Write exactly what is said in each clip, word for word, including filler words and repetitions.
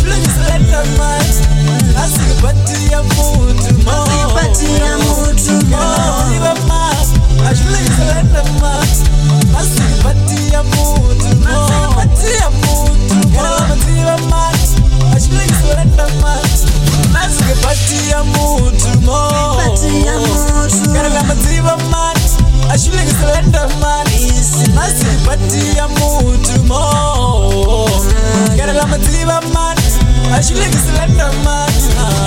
Ashulungiselenda mani asikupatia mutu mo Asipatia mutu mo Maziva mani ashulungiselenda mani asikupatia mutu mo Asipatia mutu mo Maziva mani ashulungiselenda mani asikupatia mutu mo Asipatia mutu Karala maziva mani ashulungiselenda mani asipatia mutu mo Karala maziva mani ashulungiselenda mani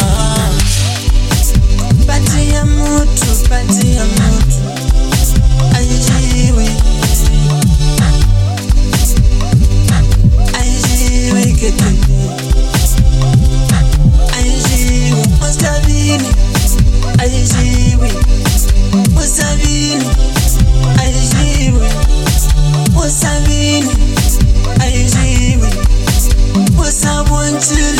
Patia mutu, patia mutu Aijiwe Aijiwe kete Aijiwe Ostabini Aijiwe Ostabini Aijiwe Ostabini Aijiwe Osabunchile